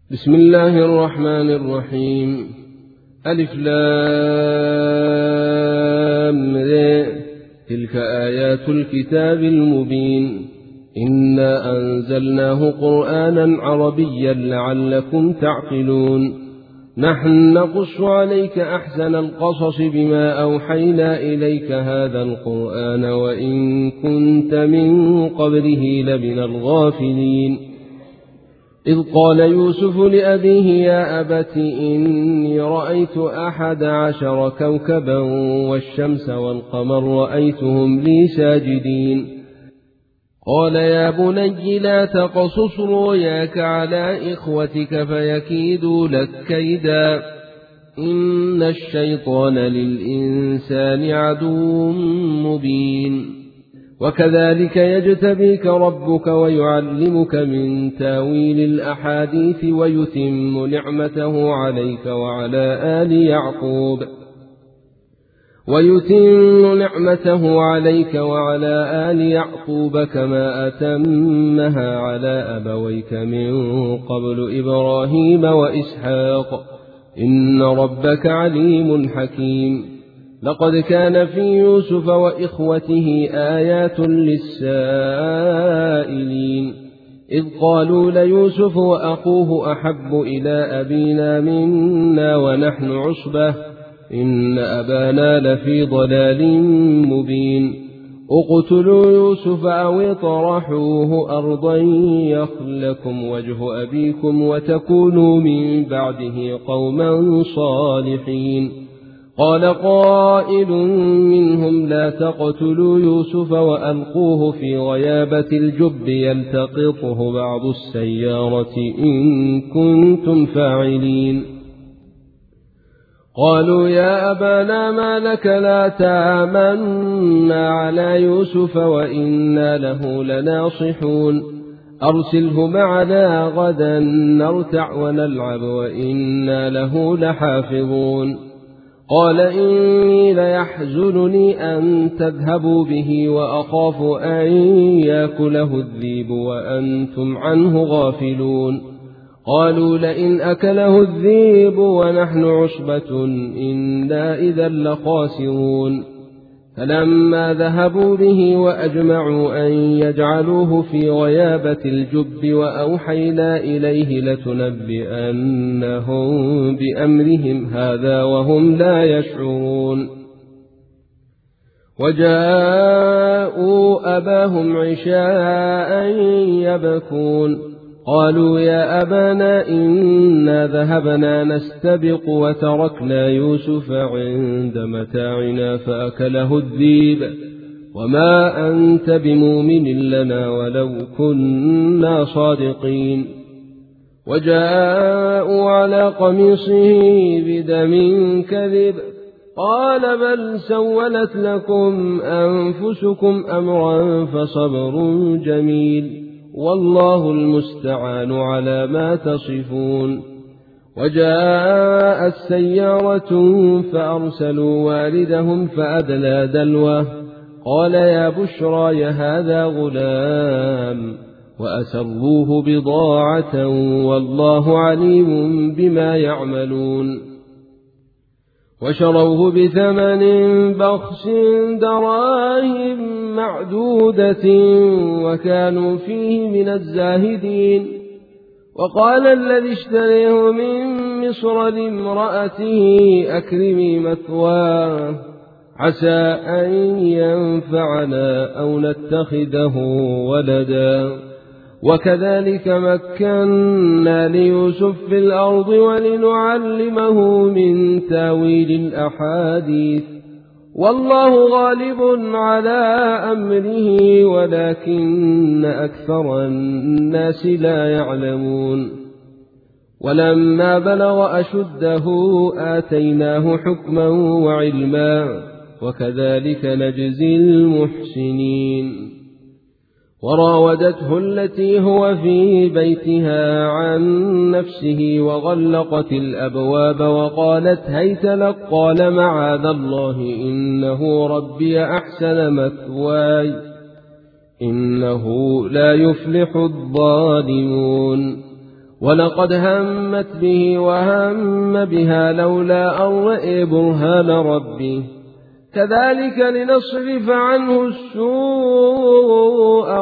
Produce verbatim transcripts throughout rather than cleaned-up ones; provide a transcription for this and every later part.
بسم الله الرحمن الرحيم. ألف لام ر. تلك آيات الكتاب المبين. إنا أنزلناه قرآنا عربيا لعلكم تعقلون. نحن نقص عليك أحسن القصص بما أوحينا إليك هذا القرآن وإن كنت من قبله لمن الغافلين. إذ قال يوسف لأبيه يا أبت إني رأيت أحد عشر كوكبا والشمس والقمر رأيتهم لي ساجدين. قال يا بني لا تقصص رؤياك على إخوتك فيكيدوا لك كيدا إن الشيطان للإنسان عدو مبين. وكذلك يجتبيك ربك ويعلمك من تاويل الأحاديث ويتم نعمته عليك وعلى آل يعقوب ويتم نعمته عليك وعلى آل يعقوب كما أتمها على أبويك من قبل إبراهيم وإسحاق إن ربك عليم حكيم. لقد كان في يوسف وإخوته آيات للسائلين إذ قالوا ليوسف وأخوه أحب إلى أبينا منا ونحن عصبة إن أبانا لفي ضلال مبين. اقتلوا يوسف أو اطرحوه أرضا يخل لكم وجه أبيكم وتكونوا من بعده قوما صالحين. قال قائل منهم لا تقتلوا يوسف وألقوه في غيابة الجب يلتقطه بعض السيارة إن كنتم فاعلين. قالوا يا أبانا ما لك لا تأمنا على يوسف وإنا له لناصحون أرسله معنا غدا نرتع ونلعب وإنا له لحافظون. قال إني ليحزنني أن تذهبوا به وأخاف أن يأكله الذئب وأنتم عنه غافلون. قالوا لئن أكله الذئب ونحن عصبة إنا إذا لخاسرون. فلما ذهبوا به وأجمعوا أن يجعلوه في غيابة الجب وأوحينا إليه لتنبئنهم بأمرهم هذا وهم لا يشعرون. وجاءوا أباهم عشاء يبكون. قالوا يا أبانا إنا ذهبنا نستبق وتركنا يوسف عند متاعنا فأكله الذئب وما أنت بمؤمن لنا ولو كنا صادقين. وجاءوا على قميصه بدم كذب قال بل سولت لكم أنفسكم أمرا فصبر جميل والله المستعان على ما تصفون. وجاء السيارة فأرسلوا والدهم فأدلى دلوه قال يا بشرى يا هذا غلام وأسروه بضاعة والله عليم بما يعملون. وشروه بثمن بخس دراهم معدودة وكانوا فيه من الزاهدين. وقال الذي اشتريه من مصر لامرأته أكرمي مثواه عسى أن ينفعنا أو نتخذه ولدا. وكذلك مكنا ليوسف في الأرض ولنعلمه من تاويل الأحاديث والله غالب على أمره ولكن أكثر الناس لا يعلمون. ولما بلغ أشده آتيناه حكما وعلما وكذلك نجزي المحسنين. وراودته التي هو في بيتها عن نفسه وغلقت الأبواب وقالت هيت لك قال معاذ الله إنه ربي أحسن مثواي إنه لا يفلح الظالمون. ولقد همت به وهم بها لولا أن رأى برهان ربه كذلك لنصرف عنه السوء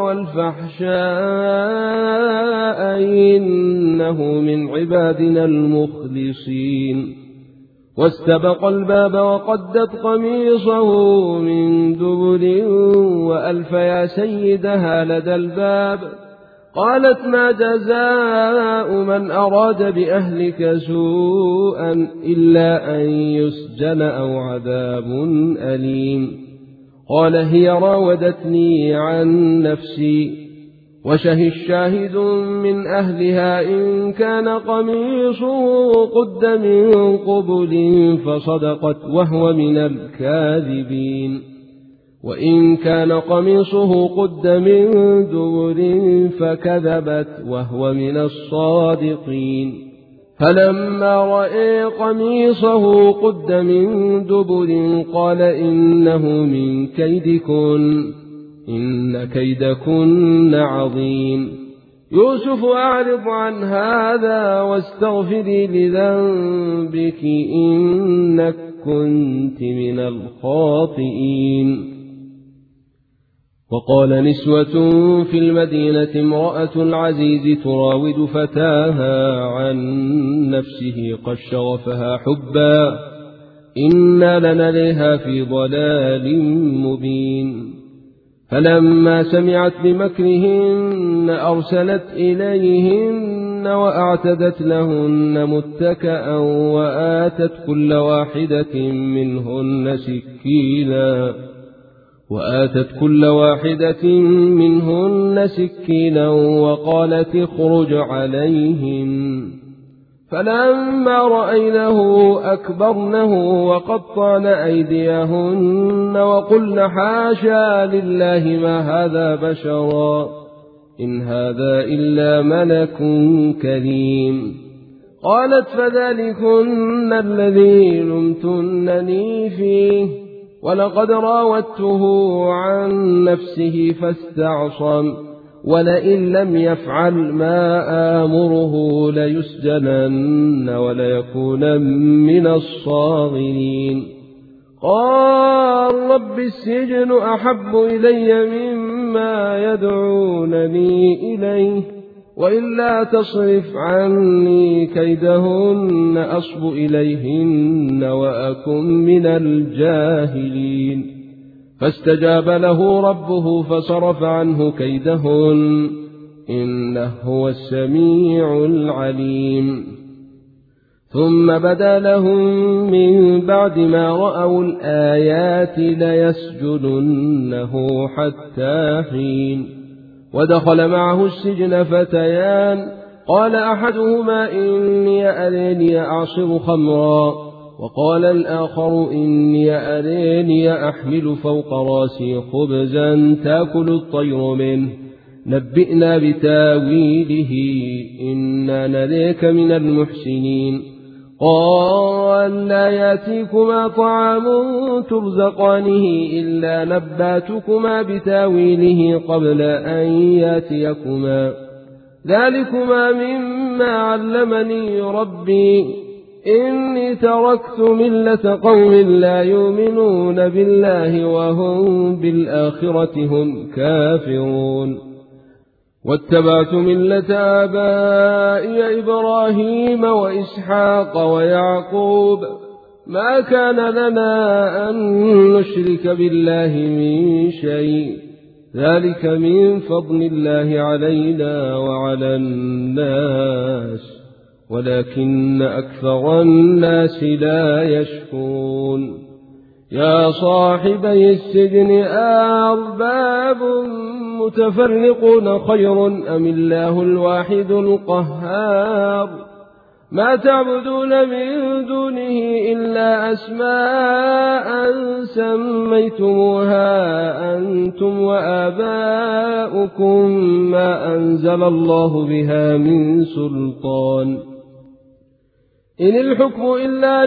والفحشاء إنه من عبادنا المخلصين. واستبق الباب وقدت قميصه من دبر وألف يا سيدها لدى الباب. قالت ما جزاء من أراد بأهلك سوءا إلا أن يسجن أو عذاب أليم. قال هي راودتني عن نفسي. وشهد شاهد من أهلها إن كان قميصه قد من قبل فصدقت وهو من الكاذبين وإن كان قميصه قد من دبر فكذبت وهو من الصادقين. فلما رأى قميصه قد من دبر قال إنه من كيدكن إن كيدكن عظيم. يوسف أعرض عن هذا واستغفري لذنبك إنك كنت من الخاطئين. وقال نسوة في المدينة امرأة العزيز تراود فتاها عن نفسه قد شغفها حبا إنا لنريها في ضلال مبين. فلما سمعت بمكرهن أرسلت إليهن وأعتدت لهن متكأ وآتت كل واحدة منهن سكينا وآتت كل واحدة منهن سكينا وقالت اخرج عليهم. فلما رأينه أكبرنه وقطعن أيديهن وقلن حاشا لله ما هذا بشرا إن هذا إلا ملك كريم. قالت فذلكن الذي لمتنني فيه ولقد راودته عن نفسه فاستعصم ولئن لم يفعل ما آمره ليسجنن وليكون من الصاغرين. قال رب السجن أحب إلي مما يدعونني إليه وإلا تصرف عني كيدهن أصب إليهن وأكن من الجاهلين. فاستجاب له ربه فصرف عنه كيدهن إنه هو السميع العليم. ثم بدا لهم من بعد ما رأوا الآيات ليسجننه حتى حين. ودخل معه السجن فتيان قال أحدهما إني أريني أعصر خمرا وقال الآخر إني أريني أحمل فوق راسي خبزا تأكل الطير منه نبئنا بتاويله إنا نريك من المحسنين. قال لا يأتيكما طعام ترزقانه إلا نباتكما بتاويله قبل أن يأتيكما ذلكما مما علمني ربي إني تركت ملة قوم لا يؤمنون بالله وهم بالآخرة هم كافرون. واتبعت ملة آبائي إبراهيم وإسحاق ويعقوب ما كان لنا أن نشرك بالله من شيء ذلك من فضل الله علينا وعلى الناس ولكن أكثر الناس لا يشكرون. يا صاحبي السجن أرباب متفرقون خير أم الله الواحد القهار. ما تعبدون من دونه إلا أسماء سميتموها أنتم وآباؤكم ما أنزل الله بها من سلطان إن الحكم إلا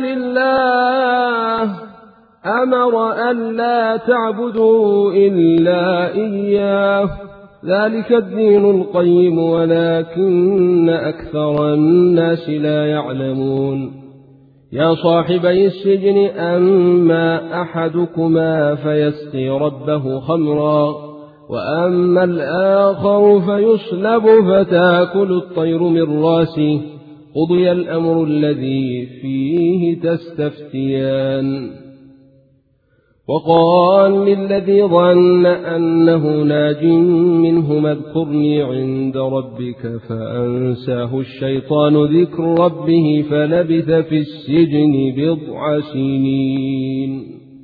لله أمر أن لا تعبدوا إلا إياه ذلك الدين القيم ولكن أكثر الناس لا يعلمون يا صاحبي السجن أما أحدكما فيسقي ربه خمرا وأما الآخر فيصلب فتأكل الطير من راسه قضي الأمر الذي فيه تستفتيان وقال للذي ظن أنه ناج منهما اذكرني عند ربك فأنساه الشيطان ذكر ربه فلبث في السجن بضع سنين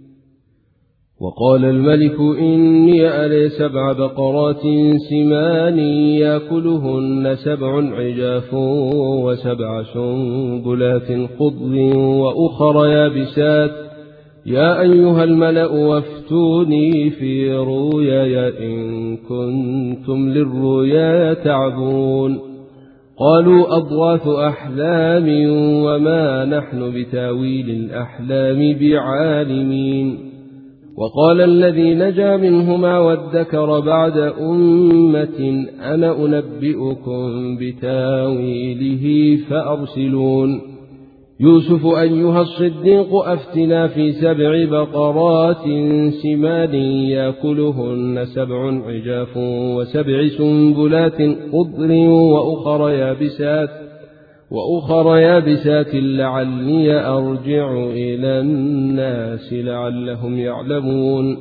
وقال الملك إني أرى سبع بقرات سمان يأكلهن سبع عجاف وسبع سنبلات خضر وأخر يابسات يا أيها الملأ وافتوني في رؤياي إن كنتم للرؤيا تعبون قالوا أضغاث أحلام وما نحن بتاويل الأحلام بعالمين وقال الذي نجا منهما وادكر بعد أمة أنا أنبئكم بتاويله فأرسلون يوسف أيها الصديق أفتنا في سبع بقرات سمان يأكلهن سبع عجاف وسبع سنبلات خضر وأخر يابسات وأخر يابسات لعلي أرجع إلى الناس لعلهم يعلمون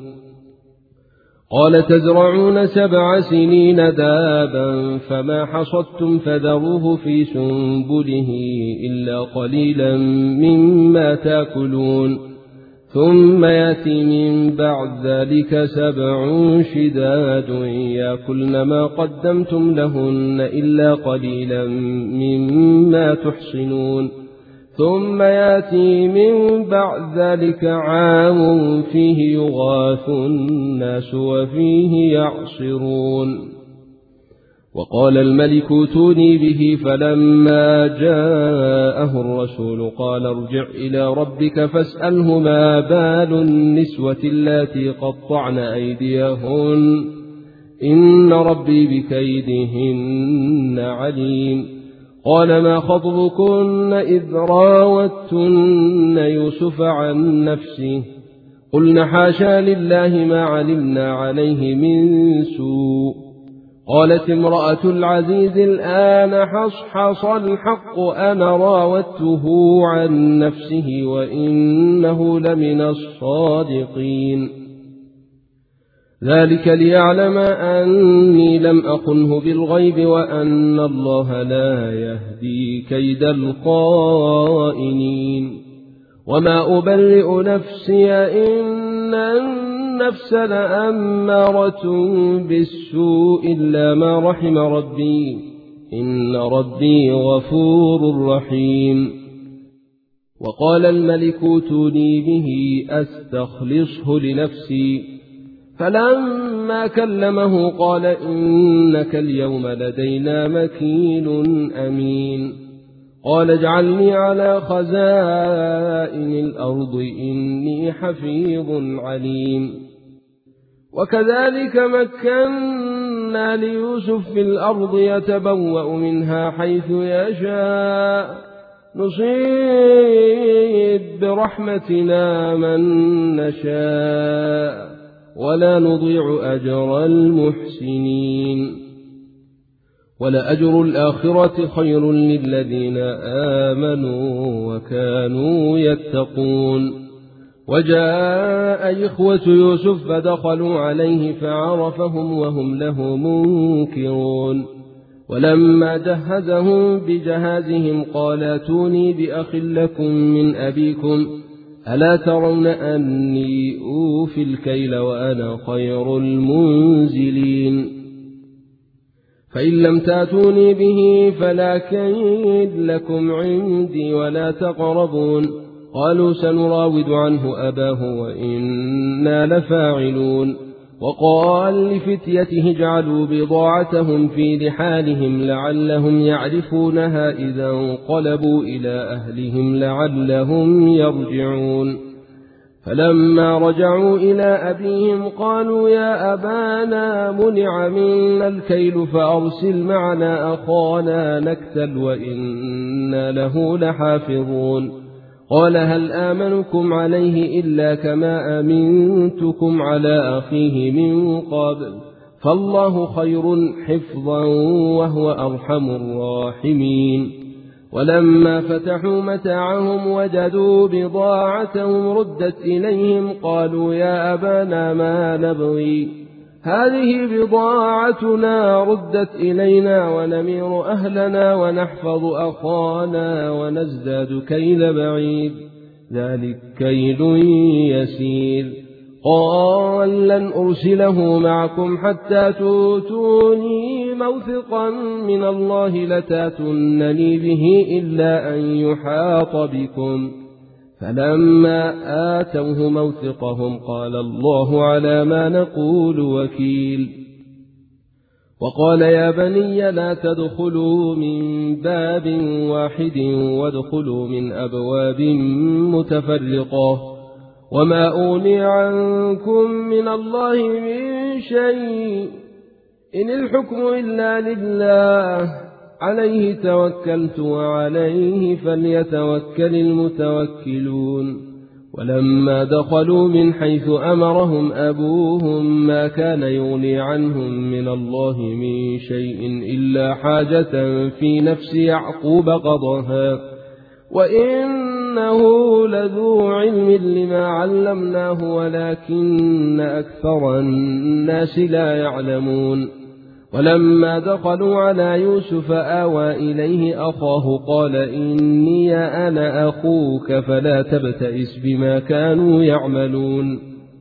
قال تزرعون سبع سنين دابا فما حصدتم فذروه في سنبله إلا قليلا مما تأكلون ثم يأتي من بعد ذلك سبع شداد يأكلن ما قدمتم لهن إلا قليلا مما تحصنون ثم يأتي من بعد ذلك عام فيه يغاث الناس وفيه يعصرون وقال الملك ائتوني به فلما جاءه الرسول قال ارجع إلى ربك فاسأله ما بال النسوة اللاتي قطعن أيديهن إن ربي بكيدهن عليم قال ما خطبكن إذ راوتن يوسف عن نفسه قلنا حاشا لله ما علمنا عليه من سوء قالت امرأة العزيز الآن حصحص الحق أنا راودته عن نفسه وإنه لمن الصادقين ذلك ليعلم أني لم أخنه بالغيب وأن الله لا يهدي كيد الخائنين وما أبرئ نفسي إن النفس لأمارة بالسوء إلا ما رحم ربي إن ربي غفور رحيم وقال الملك ائتوني به أستخلصه لنفسي فلما كلمه قال إنك اليوم لدينا مكين أمين قال اجعلني على خزائن الأرض إني حفيظ عليم وكذلك مكنا ليوسف في الأرض يتبوأ منها حيث يشاء نصيب برحمتنا من نشاء ولا نضيع أجر المحسنين ولأجر الآخرة خير للذين آمنوا وكانوا يتقون وجاء إخوة يوسف فدخلوا عليه فعرفهم وهم له منكرون ولما جهزهم بجهازهم قال ائتوني بأخ لكم من أبيكم ألا ترون أني أوفي الكيل وأنا خير المنزلين فإن لم تأتوني به فلا كيد لكم عندي ولا تقربون قالوا سنراود عنه أباه وإنا لفاعلون وقال لفتيته اجعلوا بضاعتهم في رحالهم لعلهم يعرفونها إذا انقلبوا إلى أهلهم لعلهم يرجعون فلما رجعوا إلى أبيهم قالوا يا أبانا منع منا الكيل فأرسل معنا أخانا نكتل وإنا له لحافظون. قال هل آمنكم عليه إلا كما أمنتكم على أخيه من قبل فالله خير حفظا وهو أرحم الراحمين. ولما فتحوا متاعهم وجدوا بضاعتهم ردت إليهم قالوا يا أبانا ما نبغي هذه بضاعتنا ردت إلينا ونمير أهلنا ونحفظ أخانا ونزداد كيل بعيد ذلك كيل يسير. قال لن أرسله معكم حتى تؤتوني موثقا من الله لتاتونني به إلا أن يحاط بكم. فلما آتوه موثقهم قال الله على ما نقول وكيل. وقال يا بني لا تدخلوا من باب واحد وادخلوا من أبواب متفرقة وما أغني عنكم من الله من شيء إن الحكم إلا لله عليه توكلت وعليه فليتوكل المتوكلون. ولما دخلوا من حيث أمرهم أبوهم ما كان يغني عنهم من الله من شيء إلا حاجة في نفس يعقوب قضاها وإنه لذو علم لما علمناه ولكن أكثر الناس لا يعلمون. ولما دخلوا على يوسف آوى إليه أخاه قال إني أنا أخوك فلا تبتئس بما كانوا يعملون.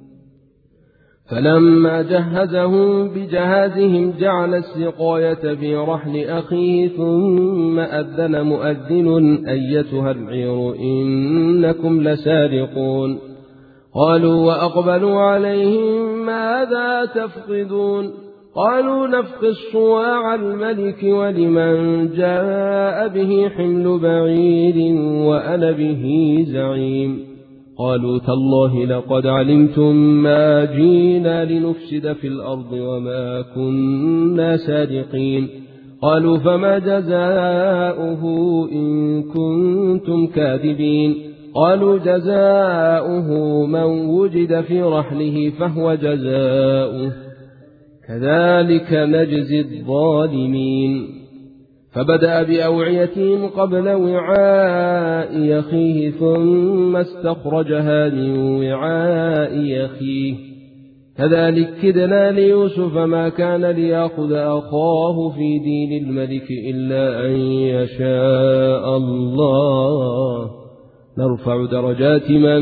فلما جهزهم بجهازهم جعل السقاية في رحل أخيه ثم أذن مؤذن أيتها العير إنكم لسارقون. قالوا وأقبلوا عليهم ماذا تفقدون قالوا نفقد صواع الملك ولمن جاء به حمل بعير وأنا به زعيم. قالوا تالله لقد علمتم ما جينا لنفسد في الأرض وما كنا سارقين. قالوا فما جزاؤه إن كنتم كاذبين. قالوا جزاؤه من وجد في رحله فهو جزاؤه كذلك نجزي الظالمين. فبدأ بأوعيتهم قبل وعاء أخيه ثم استخرجها من وعاء أخيه كذلك كدنا ليوسف ما كان ليأخذ أخاه في دين الملك إلا أن يشاء الله نرفع درجات من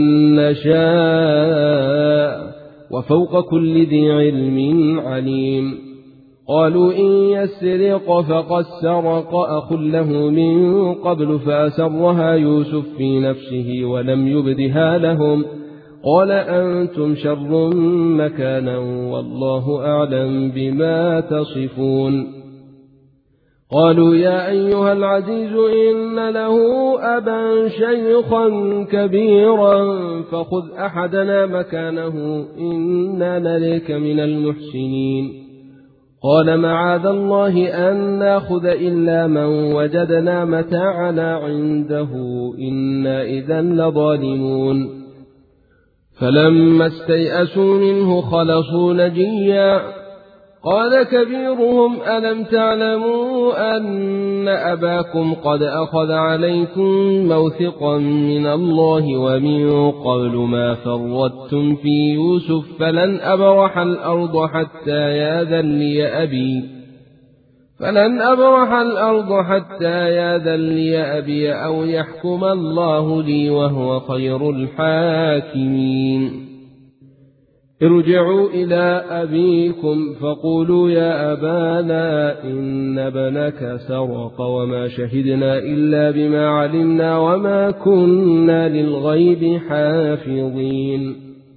نشاء وفوق كل ذي علم عليم. قالوا إن يسرق فقد سرق أخ له من قبل فأسرها يوسف في نفسه ولم يبدها لهم قال أنتم شر مكانا والله أعلم بما تصفون. قالوا يا أيها العزيز إن له أبا شيخا كبيرا فخذ أحدنا مكانه إنا نريك من المحسنين. قال معاذ الله أن ناخذ إلا من وجدنا متاعنا عنده إنا إذا لظالمون. فلما استيئسوا منه خلصوا نجيا قال كبيرهم ألم تعلموا أن أباكم قد أخذ عليكم موثقا من الله ومن قبل ما فرطتم في يوسف فلن أبرح الأرض حتى يأذن لي أبي فلن أبرح الأرض حتى يأذن لي أبي أو يحكم الله لي وهو خير الحاكمين. ارجعوا إلى أبيكم فقولوا يا أبانا إن ابنك سرق وما شهدنا إلا بما علمنا وما كنا للغيب حافظين.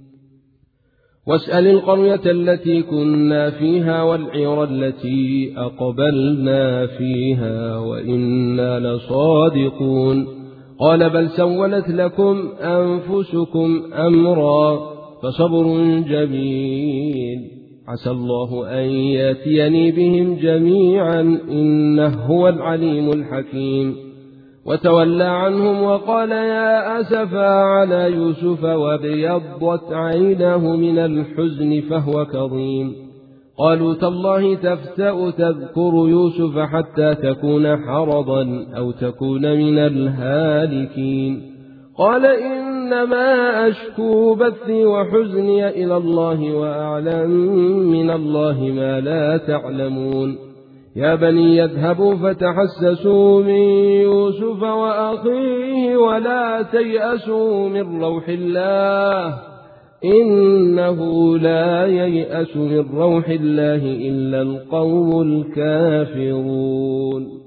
واسأل القرية التي كنا فيها والعير التي أقبلنا فيها وإنا لصادقون. قال بل سولت لكم أنفسكم أمرا فصبر جميل عسى الله أن يأتيني بهم جميعا إنه هو العليم الحكيم. وتولى عنهم وقال يا أسفا على يوسف وابيضت عيناه من الحزن فهو كظيم. قالوا تالله تفتأ تذكر يوسف حتى تكون حرضا أو تكون من الهالكين. قال إنما أشكو بثي وحزني إلى الله وأعلم من الله ما لا تعلمون. يا بني يذهبوا فتحسسوا من يوسف وأخيه ولا تيأسوا من روح الله إنه لا ييأس من روح الله إلا القوم الكافرون.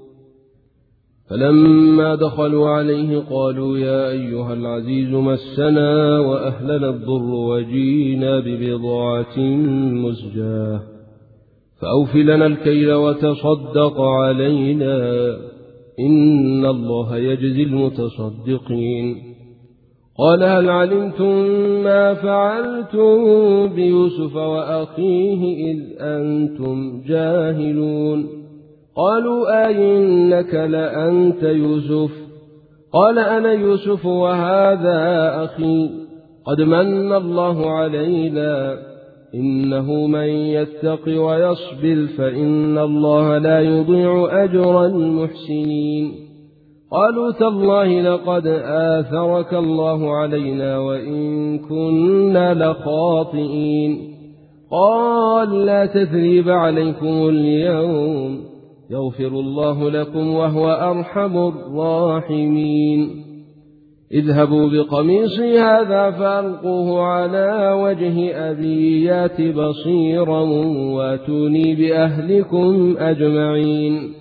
فلما دخلوا عليه قالوا يا أيها العزيز مسنا وأهلنا الضر وجينا ببضاعة مزجاة فأوف لنا الكيل وتصدق علينا إن الله يجزي المتصدقين. قال هل علمتم ما فعلتم بيوسف وأخيه إذ أنتم جاهلون. قالوا أئنك لأنت يوسف قال أنا يوسف وهذا أخي قد من الله علينا إنه من يتق ويصبر فإن الله لا يضيع أجر المحسنين. قالوا تالله لقد آثرك الله علينا وإن كنا لخاطئين. قال لا تثريب عليكم اليوم يغفر الله لكم وهو أرحم الراحمين. اذهبوا بقميصي هذا فألقوه على وجه أبي يات بصيرا واتوني بأهلكم أجمعين.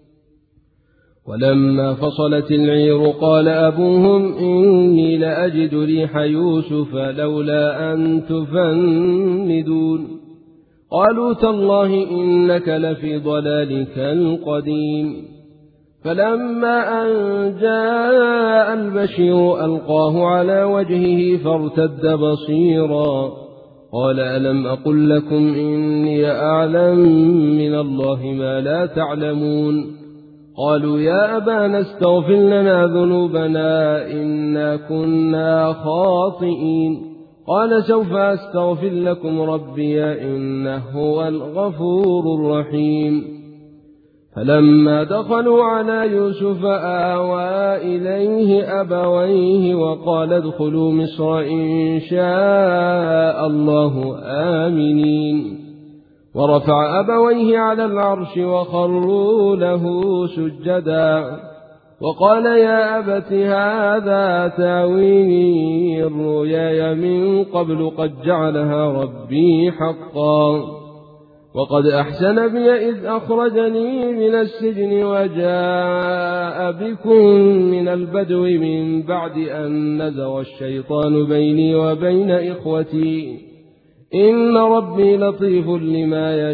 ولما فصلت العير قال أبوهم إني لأجد ريح يوسف لولا أن تفندون. قالوا تالله إنك لفي ضلالك القديم. فلما أن جاء البشير ألقاه على وجهه فارتد بصيرا قال ألم أقل لكم إني أعلم من الله ما لا تعلمون. قالوا يا أبانا استغفر لنا ذنوبنا إنا كنا خاطئين. قال سوف أستغفر لكم ربي إنه هو الغفور الرحيم. فلما دخلوا على يوسف آوى إليه أبويه وقال ادخلوا مصر إن شاء الله آمنين. ورفع أبويه على العرش وخروا له سجدا وقال يا أبت هذا تاويل رؤياي من قبل قد جعلها ربي حقا وقد أحسن بي إذ أخرجني من السجن وجاء بكم من البدو من بعد أن نزغ الشيطان بيني وبين إخوتي إن ربي لطيف لما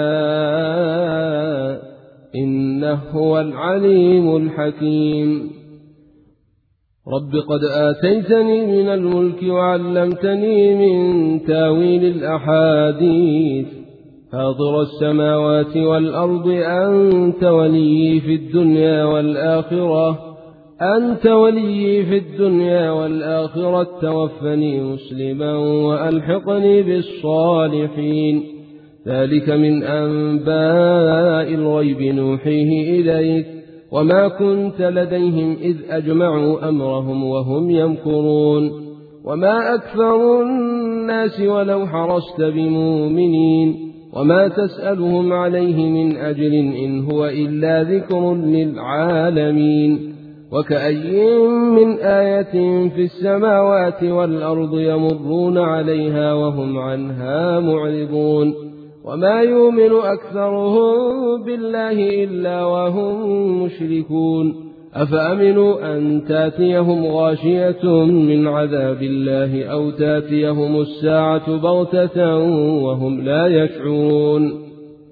يشاء إنه هو العليم الحكيم. رب قد آتيتني من الملك وعلمتني من تاويل الأحاديث فاطر السماوات والأرض أنت ولي في الدنيا والآخرة أنت ولي في الدنيا والآخرة توفني مسلما وألحقني بالصالحين. ذلك من أنباء الغيب نوحيه إليك وما كنت لديهم إذ أجمعوا أمرهم وهم يمكرون وما أكثر الناس ولو حرصت بمؤمنين وما تسألهم عليه من أجر إن هو إلا ذكر للعالمين. وكأي من آية في السماوات والأرض يمرون عليها وهم عنها معرضون وما يؤمن أكثرهم بالله إلا وهم مشركون. أفأمنوا أن تاتيهم غاشية من عذاب الله أو تاتيهم الساعة بغتة وهم لا يشعرون.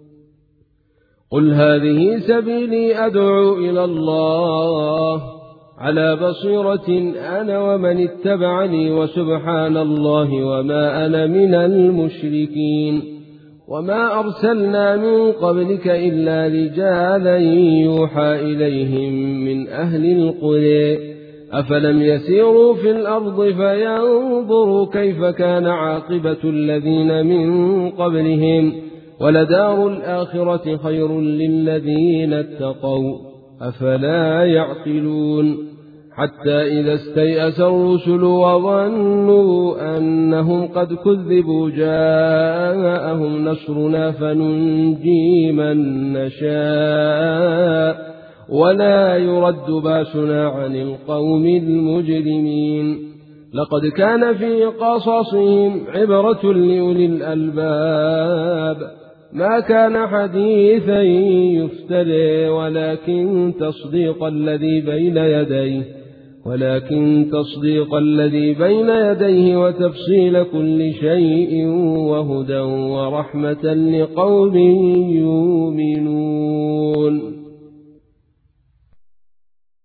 قل هذه سبيلي أدعو إلى الله على بصيرة أنا ومن اتبعني وسبحان الله وما أنا من المشركين. وما أرسلنا من قبلك إلا رجالا يوحى إليهم من أهل القرى أفلم يسيروا في الأرض فينظروا كيف كان عاقبة الذين من قبلهم ولدار الآخرة خير للذين اتقوا أفلا يعقلون. حتى إذا استيأس الرسل وظنوا أنهم قد كذبوا جاءهم نصرنا فننجي من نشاء ولا يرد باسنا عن القوم المجرمين. لقد كان في قصصهم عبرة لأولي الألباب ما كان حديثا يفترى ولكن تصديق الذي بين يديه ولكن تصديق الذي بين يديه وتفصيل كل شيء وهدى ورحمة لقوم يؤمنون.